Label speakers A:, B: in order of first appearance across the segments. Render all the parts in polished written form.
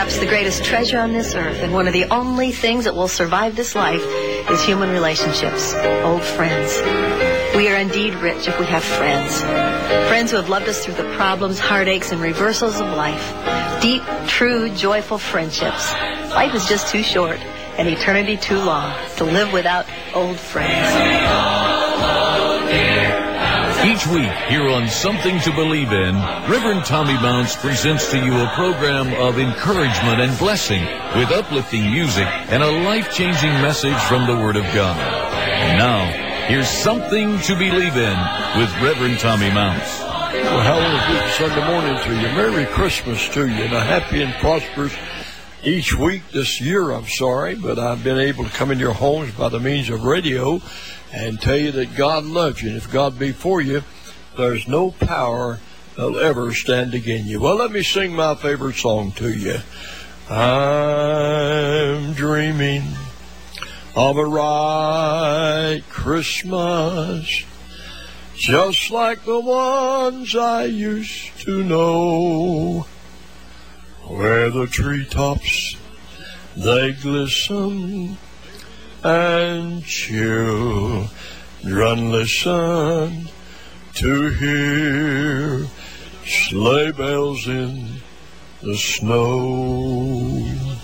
A: Perhaps the greatest treasure on this earth and one of the only things that will survive this life is human relationships, old friends. We are indeed rich if we have friends. Friends who have loved us through the problems, heartaches, and reversals of life. Deep, true, joyful friendships. Life is just too short and eternity too long to live without old friends.
B: Each week here on Something to Believe In, Reverend Tommy Mounts presents to you a program of encouragement and blessing with uplifting music and a life-changing message from the Word of God. And now, here's Something to Believe In with Reverend Tommy Mounts.
C: Well, hallelujah, Sunday morning to you. Merry Christmas to you, and a happy and prosperous each week this year, but I've been able to come in your homes by the means of radio and tell you that God loves you. And if God be for you, there's no power that'll ever stand against you. Well, let me sing my favorite song to you. I'm dreaming of a right Christmas, just like the ones I used to know, where the treetops, they glisten and children listen to hear sleigh bells in the snow.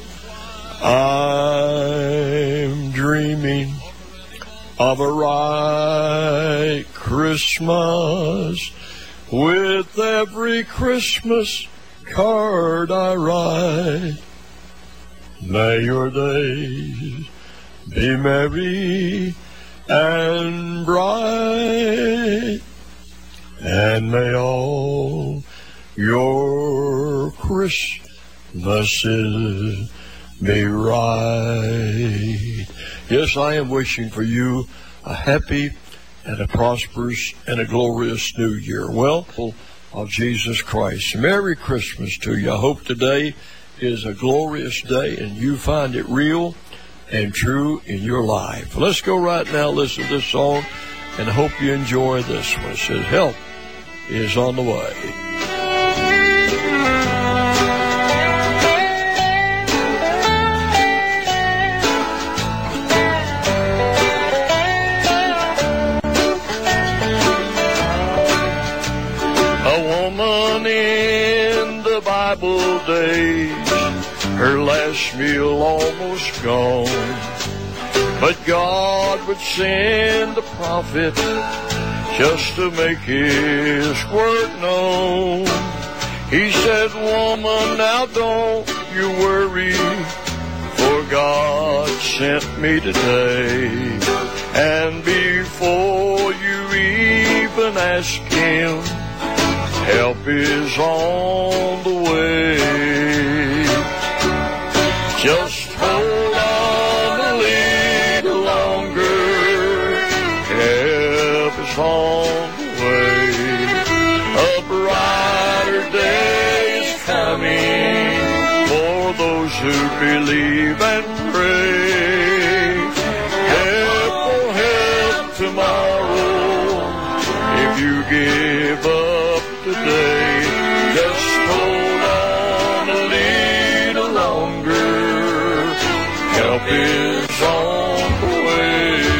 C: I'm dreaming of a right Christmas with every Christmas card I write. May your days be merry and bright, and may all your Christmases be right. Yes, I am wishing for you a happy and a prosperous and a glorious new year. Well, of Jesus Christ. Merry Christmas to you. I hope today is a glorious day and you find it real and true in your life. Let's go right now, listen to this song, and I hope you enjoy this one. It says, help is on the way. A woman in the Bible days, her last meal almost gone, but God would send a prophet just to make his word known. He said, woman, now don't you worry, for God sent me today. And before you even ask him, help is on the way. Just hold on a little longer. Help is on the way. A brighter day is coming for those who believe and pray. Help will help tomorrow if you give up today. Just hold on a little longer. Help is on the way.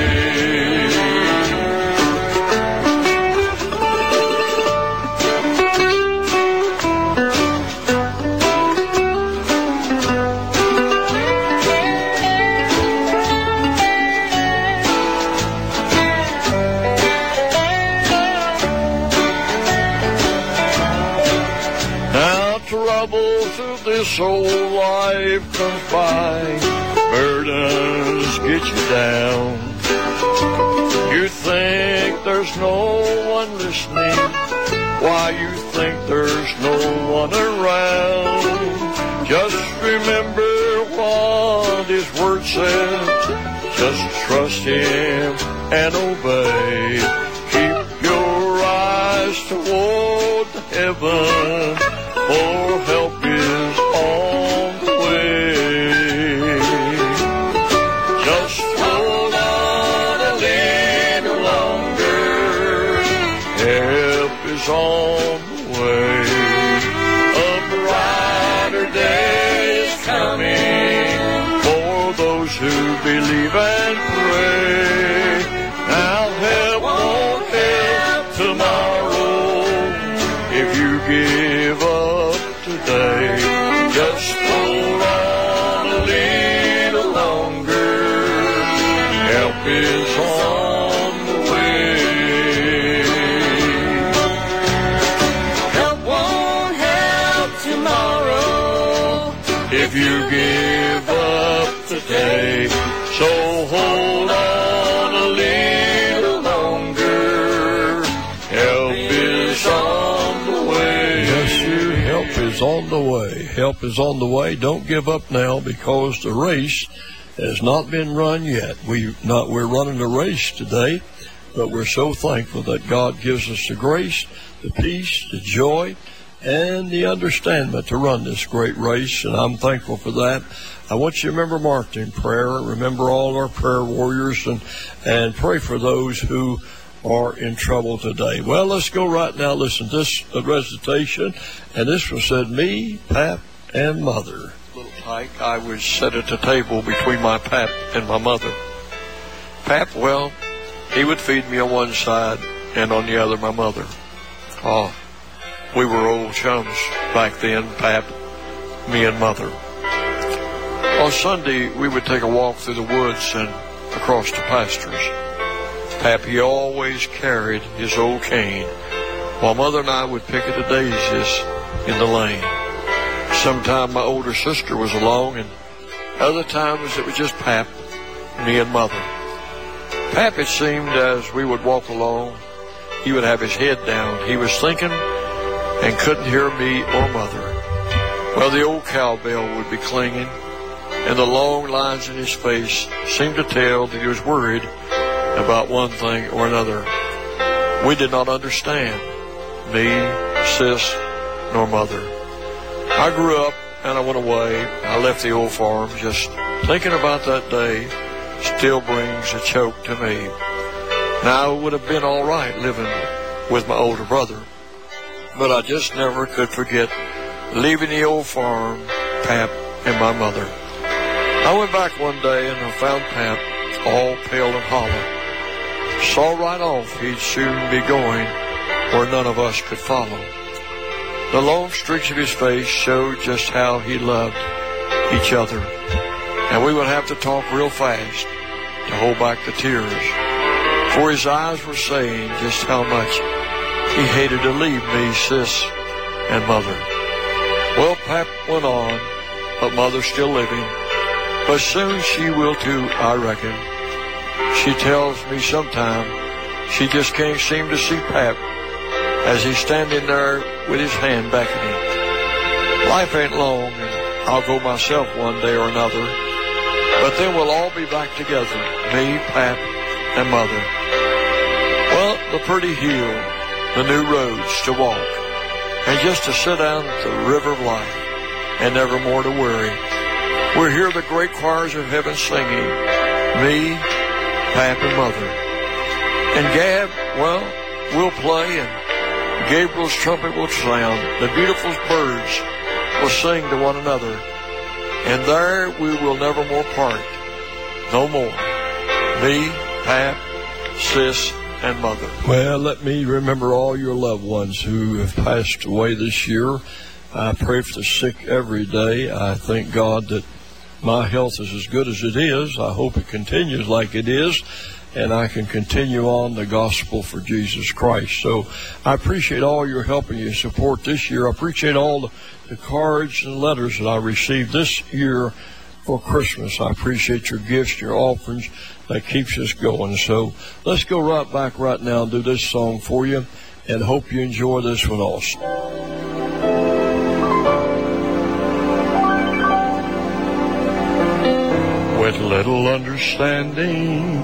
C: Now trouble through this old life comes by, burdens get you down. You think there's no one listening, why you think there's no one around. Just remember what his word says, just trust him and obey. Keep your eyes toward heaven, for help is on the way. Just hold on a little longer. Help is on the way. A brighter day is believe and pray. Now help won't help tomorrow if you give up today. Just hold on a little longer. Help is on the way. Help won't help tomorrow if you give up today. So hold on a little longer. Help is on the way. Yes, sir. Help is on the way. Help is on the way. Don't give up now, because the race has not been run yet. We're running a race today, but we're so thankful that God gives us the grace, the peace, the joy, and the understanding to run this great race, and I'm thankful for that. I want you to remember Martha in prayer. Remember all our prayer warriors, and pray for those who are in trouble today. Well, let's go right now. Listen to this recitation, and this was said, me, Pap, and Mother. Little Tyke, I was set at the table between my Pap and my mother. Pap, well, he would feed me on one side, and on the other my mother. Oh, we were old chums back then, Pap, me and Mother. On Sunday, we would take a walk through the woods and across the pastures. Pap, he always carried his old cane, while Mother and I would pick at the daisies in the lane. Sometimes my older sister was along, and other times it was just Pap, me and Mother. Pap, it seemed, as we would walk along, he would have his head down. He was thinking and couldn't hear me or Mother. Well, the old cowbell would be clanging, and the long lines in his face seemed to tell that he was worried about one thing or another. We did not understand, me, Sis, nor Mother. I grew up and I went away. I left the old farm. Just thinking about that day still brings a choke to me. Now, it would have been all right living with my older brother, but I just never could forget leaving the old farm, Pap, and my mother. I went back one day and I found Pap all pale and hollow. Saw right off he'd soon be going where none of us could follow. The long streaks of his face showed just how he loved each other, and we would have to talk real fast to hold back the tears, for his eyes were saying just how much he hated to leave me, Sis, and Mother. Well, Pap went on, but Mother's still living, but soon she will too, I reckon. She tells me sometime she just can't seem to see Pap as he's standing there with his hand beckoning. Life ain't long, and I'll go myself one day or another, but then we'll all be back together, me, Pap, and Mother. Well, the pretty hill, the new roads to walk, and just to sit down at the river of life, and never more to worry. We'll hear the great choirs of heaven singing, me, Pap, and Mother. And Gab, well, we'll play, and Gabriel's trumpet will sound. The beautiful birds will sing to one another, and there we will never more part. No more. Me, Pap, Sis, and Mother. Well, let me remember all your loved ones who have passed away this year. I pray for the sick every day. I thank God that my health is as good as it is. I hope it continues like it is, and I can continue on the gospel for Jesus Christ. So I appreciate all your help and your support this year. I appreciate all the cards and letters that I received this year for Christmas. I appreciate your gifts, your offerings. That keeps us going. So let's go right back right now and do this song for you, and hope you enjoy this one also. With little understanding,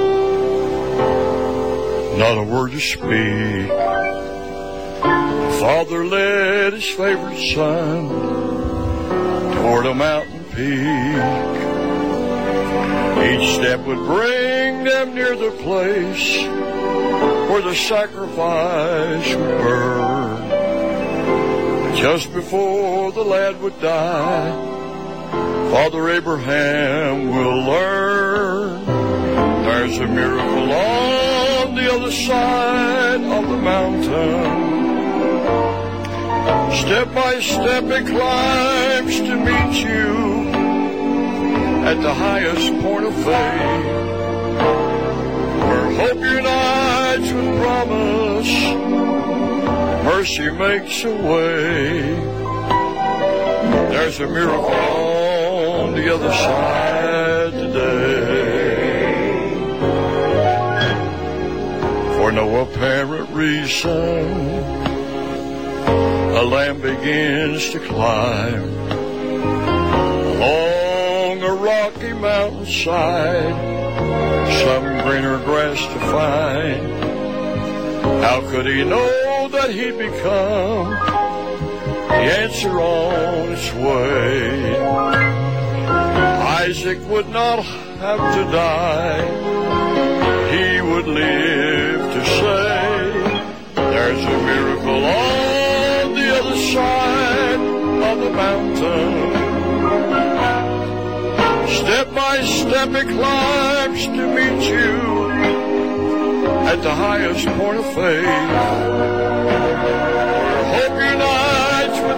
C: not a word to speak, Father led his favorite son toward a mountain peak. Each step would bring them near the place where the sacrifice would burn. Just before the lad would die, Father Abraham will learn there's a miracle on the other side of the mountain. Step by step it climbs to meet you at the highest point of faith, where hope unites with promise, mercy makes a way. There's a miracle on the other side today. For no apparent reason, a lamb begins to climb along a rocky mountainside, some greener grass to find. How could he know that he'd become the answer on its way? Isaac would not have to die, he would live to say there's a miracle on the other side of the mountain. Step by step it climbs to meet you at the highest point of faith, where hope unites with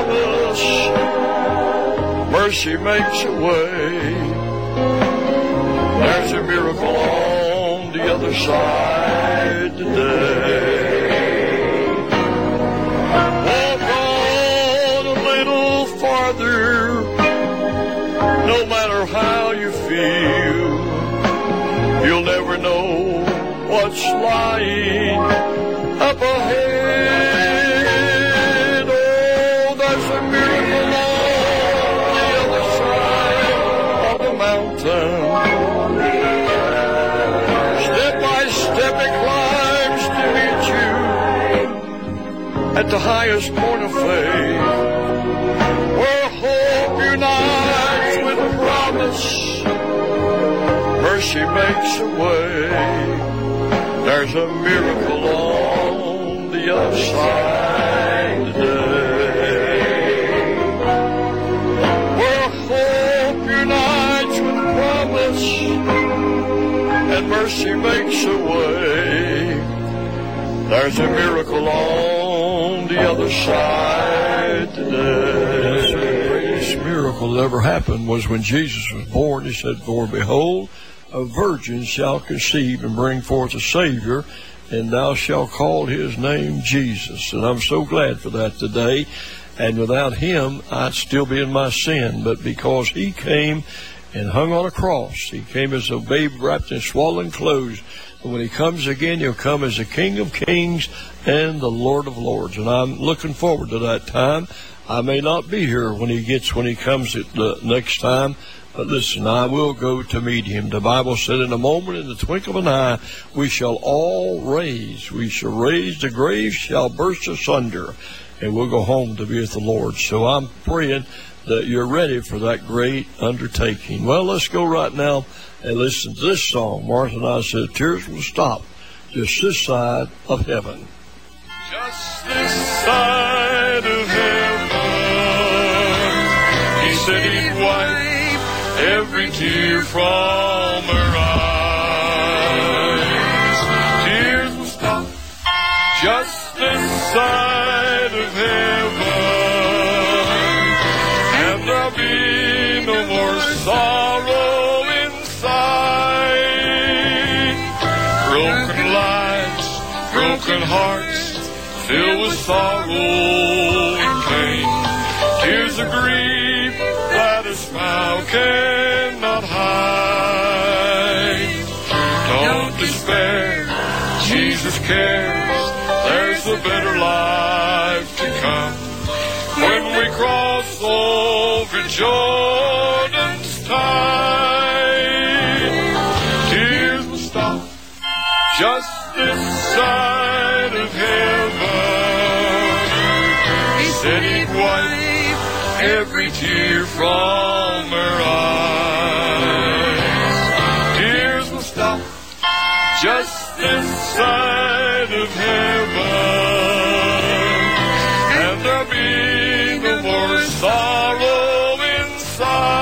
C: promise, mercy makes a way. There's a miracle on the other side today. Walk on a little farther, no matter how you feel, you'll never know what's lying up ahead. Oh, there's a miracle on the other side of the mountain. Step by step it climbs to meet you at the highest point of faith, where hope unites with promise, mercy makes a way. There's a miracle on the other side today, where hope unites with promise, and mercy makes a way. There's a miracle on the other side today. The greatest miracle that ever happened was when Jesus was born. He said, "For behold, a virgin shall conceive and bring forth a Savior, and thou shalt call his name Jesus." And I'm so glad for that today. And without him, I'd still be in my sin. But because he came and hung on a cross, he came as a babe wrapped in swaddling clothes. And when he comes again, he'll come as the King of Kings and the Lord of Lords. And I'm looking forward to that time. I may not be here when he comes at the next time. But listen, I will go to meet him. The Bible said, in a moment, in the twinkle of an eye, we shall raise, the grave shall burst asunder, and we'll go home to be with the Lord. So I'm praying that you're ready for that great undertaking. Well, let's go right now and listen to this song. Martha and I said, tears will stop just this side of heaven.
D: Just this side of heaven, he said he'd wipe every tear from her eyes. Tears will stop just this side of heaven, and there'll be no more sorrow inside. Broken lives, broken hearts, filled with sorrow and pain. Tears of grief that a smile cannot hide. Don't despair, Jesus cares. There's a better life to come. When we cross over Jordan's tide, tears will stop just this side of heaven. He said he'd wipe every tear from her eyes. Tears will stop just this side of heaven, and there'll be no more sorrow inside.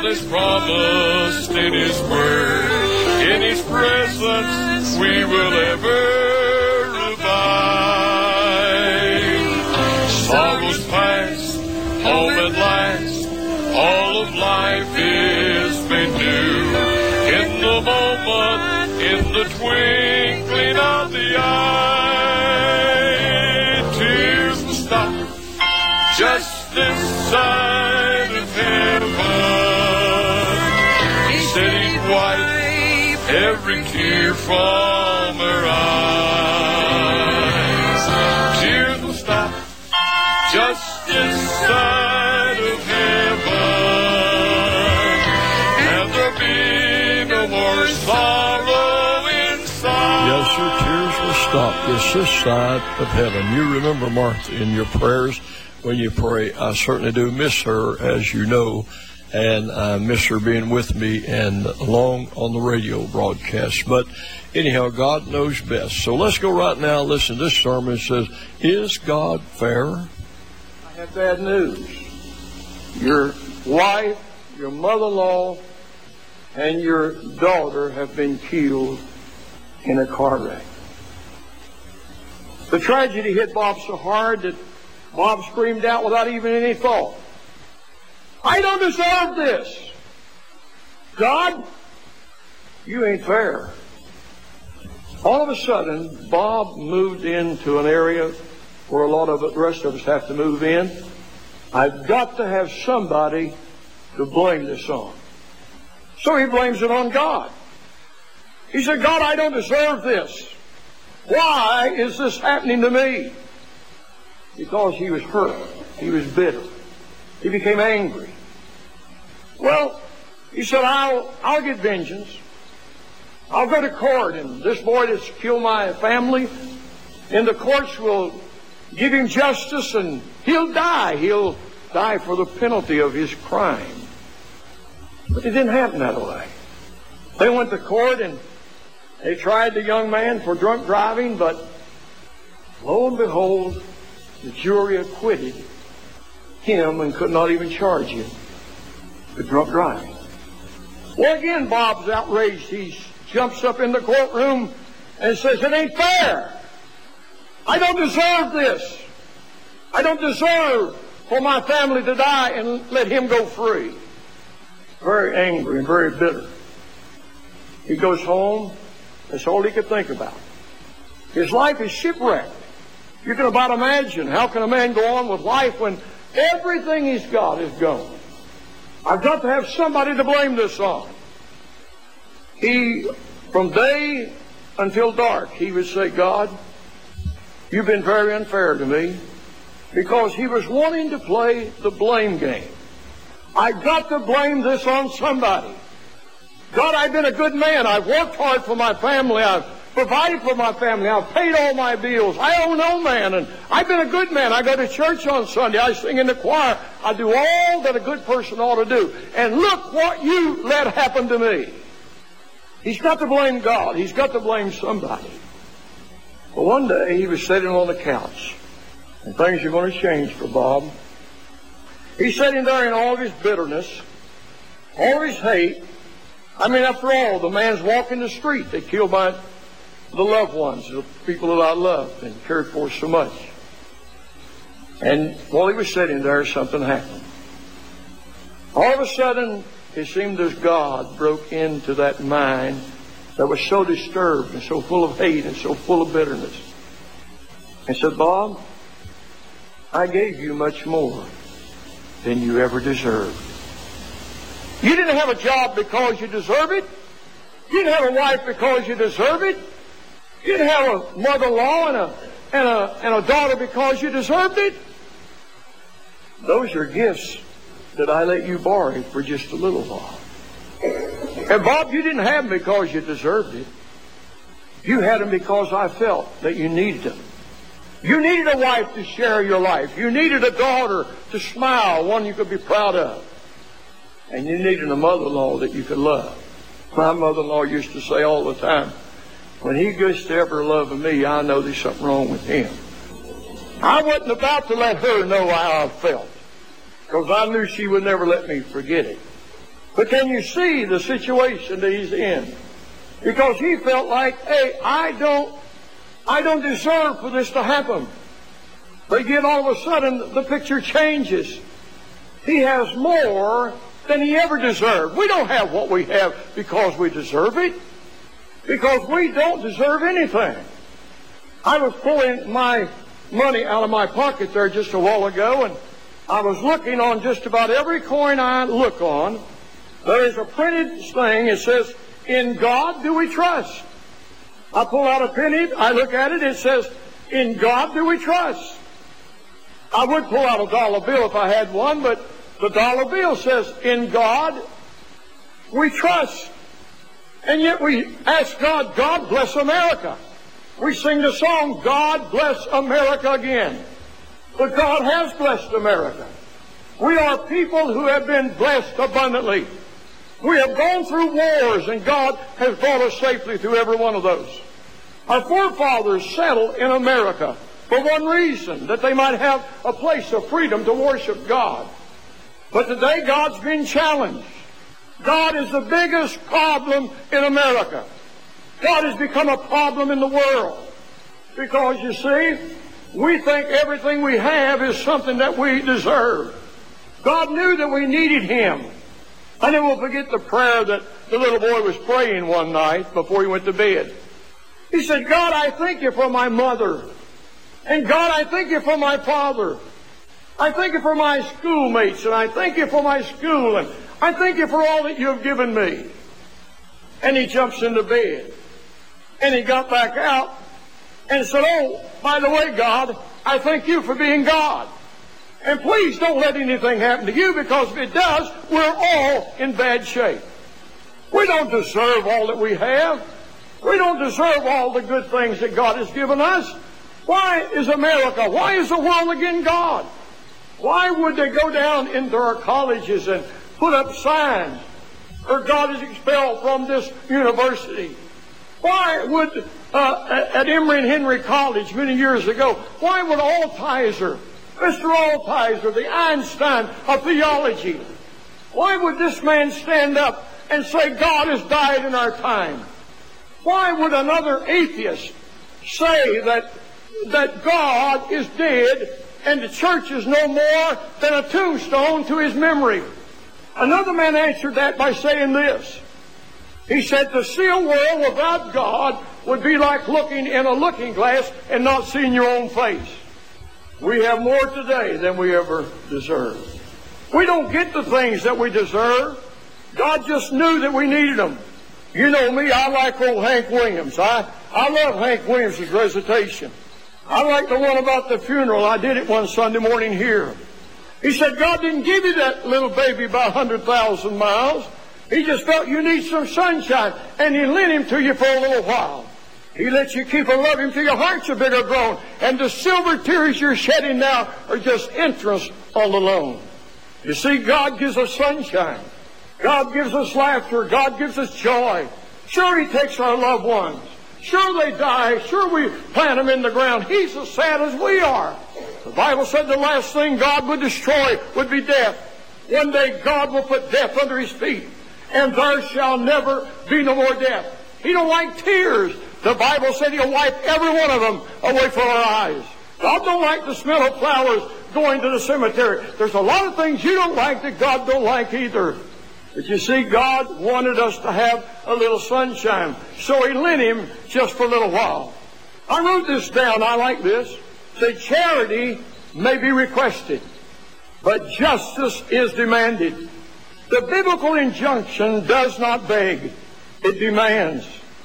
D: is promised in His Word. In His presence we will ever abide. Sorrows past, home at last, all of life is made new. In the moment, in the twinkling of the eye, tears will stop just this side of heaven. Setting white every tear from her eyes. Tears will stop just this side of heaven, and there'll be no more sorrow inside.
C: Yes, sir, tears will stop just this side of heaven. You remember Martha in your prayers when you pray. I certainly do miss her, as you know, and I miss her being with me and along on the radio broadcast. But anyhow, God knows best. So let's go right now. Listen, this sermon says, is God fair?
E: I have bad news. Your wife, your mother-in-law, and your daughter have been killed in a car wreck. The tragedy hit Bob so hard that Bob screamed out without even any thought, I don't deserve this. God, you ain't fair. All of a sudden, Bob moved into an area where a lot of the rest of us have to move in. I've got to have somebody to blame this on. So he blames it on God. He said, God, I don't deserve this. Why is this happening to me? Because he was hurt. He was bitter. He became angry. Well, he said, I'll get vengeance. I'll go to court, and this boy that's killed my family, and the courts will give him justice, and he'll die. He'll die for the penalty of his crime. But it didn't happen that way. They went to court, and they tried the young man for drunk driving, but lo and behold, the jury acquitted him and could not even charge him with drunk driving. Well, again, Bob's outraged. He jumps up in the courtroom and says, it ain't fair. I don't deserve this. I don't deserve for my family to die and let him go free. Very angry and very bitter. He goes home. That's all he could think about. His life is shipwrecked. You can about imagine, how can a man go on with life when everything he's got is gone? I've got to have somebody to blame this on. He, from day until dark, he would say, God, you've been very unfair to me, because he was wanting to play the blame game. I've got to blame this on somebody. God, I've been a good man. I've worked hard for my family. I've provided for my family. I've paid all my bills. I owe no man, and I've been a good man. I go to church on Sunday. I sing in the choir. I do all that a good person ought to do. And look what you let happen to me. He's got to blame God. He's got to blame somebody. But one day he was sitting on the couch, and things are going to change for Bob. He's sitting there in all of his bitterness, all of his hate. I mean, after all, the man's walking the street. They killed my the loved ones, the people that I loved and cared for so much. And while he was sitting there, something happened. All of a sudden, it seemed as God broke into that mind that was so disturbed and so full of hate and so full of bitterness, and said, Bob, I gave you much more than you ever deserved. You didn't have a job because you deserve it. You didn't have a wife because you deserve it. You didn't have a mother-in-law and a daughter because you deserved it. Those are gifts that I let you borrow for just a little while. And Bob, you didn't have them because you deserved it. You had them because I felt that you needed them. You needed a wife to share your life. You needed a daughter to smile, one you could be proud of. And you needed a mother-in-law that you could love. My mother-in-law used to say all the time, when he gets to ever loving me, I know there's something wrong with him. I wasn't about to let her know how I felt, because I knew she would never let me forget it. But can you see the situation that he's in? Because he felt like, hey, I don't deserve for this to happen. But yet all of a sudden the picture changes. He has more than he ever deserved. We don't have what we have because we deserve it. Because we don't deserve anything. I was pulling my money out of my pocket there just a while ago, and I was looking on just about every coin I look on. There is a printed thing. It says, "In God do we trust." I pull out a penny, I look at it, it says, "In God do we trust." I would pull out a dollar bill if I had one, but the dollar bill says, "In God we trust." And yet we ask God, God bless America. We sing the song, God bless America again. But God has blessed America. We are people who have been blessed abundantly. We have gone through wars, and God has brought us safely through every one of those. Our forefathers settled in America for one reason, that they might have a place of freedom to worship God. But today God's been challenged. God is the biggest problem in America. God has become a problem in the world. Because, you see, we think everything we have is something that we deserve. God knew that we needed Him. I never will forget the prayer that the little boy was praying one night before he went to bed. He said, God, I thank you for my mother. And God, I thank you for my father. I thank you for my schoolmates, and I thank you for my school, and I thank you for all that you have given me. And he jumps into bed. And he got back out and said, oh, by the way, God, I thank you for being God. And please don't let anything happen to you, because if it does, we're all in bad shape. We don't deserve all that we have. We don't deserve all the good things that God has given us. Why is America, why is the world against God? Why would they go down into our colleges and put up signs, or God is expelled from this university? Why would, at Emory and Henry College many years ago, why would Altizer, Mr. Altizer, the Einstein of theology, why would this man stand up and say God has died in our time? Why would another atheist say that God is dead and the church is no more than a tombstone to his memory? Another man answered that by saying this. He said, to see a world without God would be like looking in a looking glass and not seeing your own face. We have more today than we ever deserved. We don't get the things that we deserve. God just knew that we needed them. You know me, I like old Hank Williams. I love Hank Williams' recitation. I like the one about the funeral. I did it one Sunday morning here. He said, God didn't give you that little baby by 100,000 miles. He just felt you need some sunshine, and He lent him to you for a little while. He lets you keep and love Him till your heart's a bigger grown, and the silver tears you're shedding now are just interest all alone. You see, God gives us sunshine. God gives us laughter. God gives us joy. Sure, He takes our loved ones. Sure, they die. Sure, we plant them in the ground. He's as sad as we are. The Bible said the last thing God would destroy would be death. One day God will put death under His feet, and there shall never be no more death. He don't like tears. The Bible said He'll wipe every one of them away from our eyes. God don't like the smell of flowers going to the cemetery. There's a lot of things you don't like that God don't like either. But you see, God wanted us to have a little sunshine, so He lent Him just for a little while. I wrote this down. I like this. Say, charity may be requested, but justice is demanded. The biblical injunction does not beg. It demands.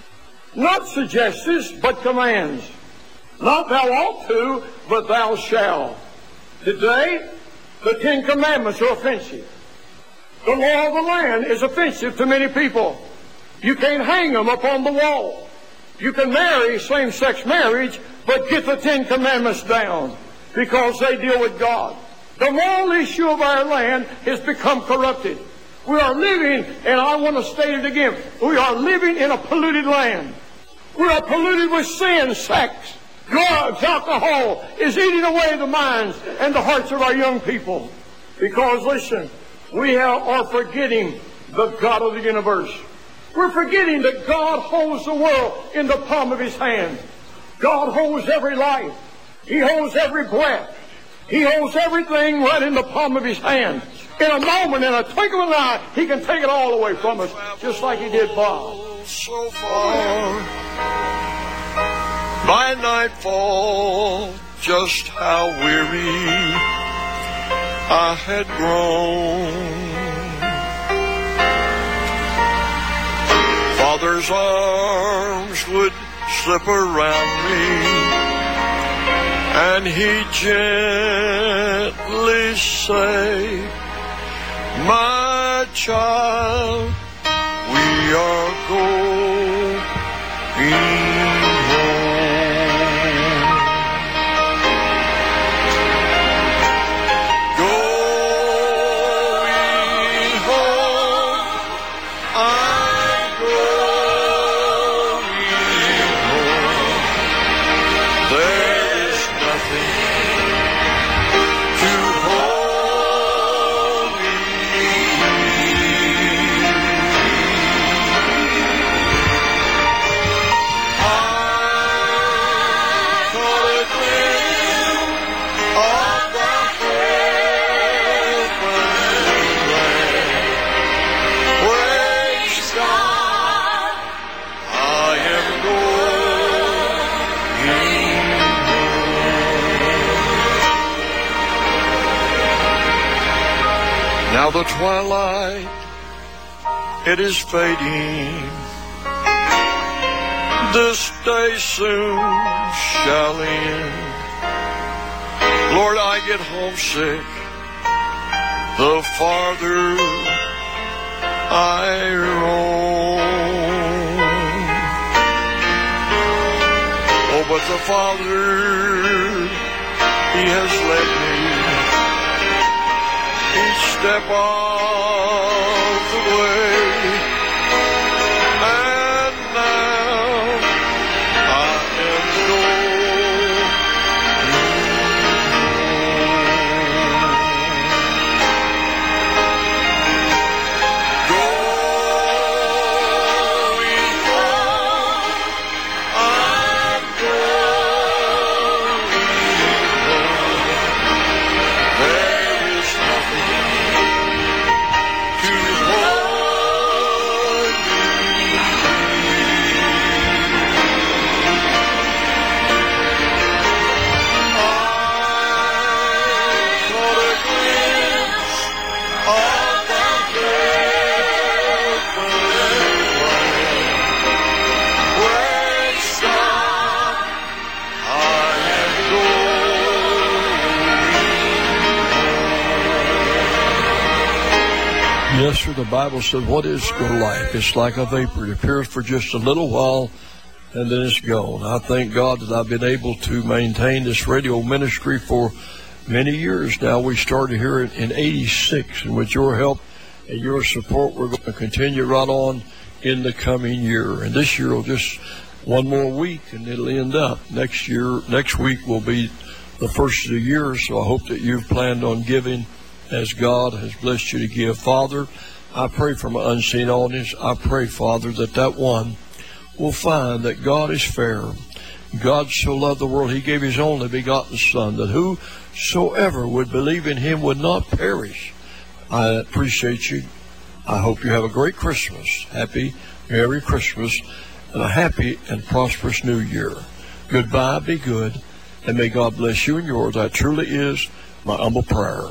E: Not suggests, but commands. Not thou ought to, but thou shalt. Today, the Ten Commandments are offensive. The law of the land is offensive to many people. You can't hang them up on the wall. You can marry same-sex marriage, but get the Ten Commandments down, because they deal with God. The moral issue of our land has become corrupted. We are living, and I want to state it again, we are living in a polluted land. We are polluted with sin, sex, drugs, alcohol is eating away the minds and the hearts of our young people. Because, listen, we are forgetting the God of the universe. We're forgetting that God holds the world in the palm of His hand. God holds every life. He holds every breath. He holds everything right in the palm of His hand. In a moment, in a twinkle of an eye, He can take it all away from us, just like He did Bob.
C: So far, by nightfall, just how weary I had grown. Father's arms would slip around me, and He'd gently say, my child, we are going Now the twilight, it is fading. This day soon shall end. Lord, I get homesick the farther I roam. Oh, but the Father, He has led me each step of the way, and now I am going home. I'm going home. There is nothing to hold me. I caught a glimpse of the heavenly land, where son I am going. Yes, sir, the Bible says, what is good life? It's like a vapor. It appears for just a little while, and then it's gone. I thank God that I've been able to maintain this radio ministry for many years now. We started here in 86, and with your help and your support, we're going to continue right on in the coming year. And this year will just one more week, and it'll end up. Next week will be the first of the year, so I hope that you've planned on giving as God has blessed you to give. Father, I pray for my unseen audience. I pray, Father, that one will find that God is fair. God so loved the world, He gave His only begotten Son, that whosoever would believe in Him would not perish. I appreciate you. I hope you have a great Christmas. Happy, Merry Christmas, and a happy and prosperous New Year. Goodbye, be good, and may God bless you and yours. That truly is my humble prayer.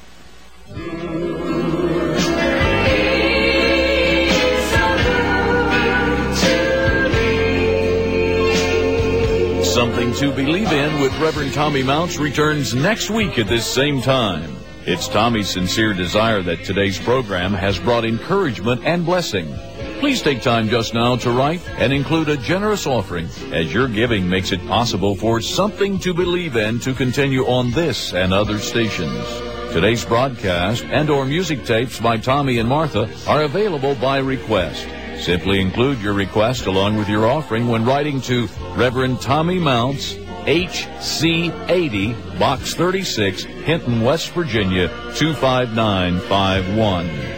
B: Something to Believe In with Reverend Tommy Mounts returns next week at this same time. It's Tommy's sincere desire that today's program has brought encouragement and blessing. Please take time just now to write and include a generous offering, as your giving makes it possible for Something to Believe In to continue on this and other stations. Today's broadcast and/or music tapes by Tommy and Martha are available by request. Simply include your request along with your offering when writing to Reverend Tommy Mounts, HC 80, Box 36, Hinton, West Virginia, 25951.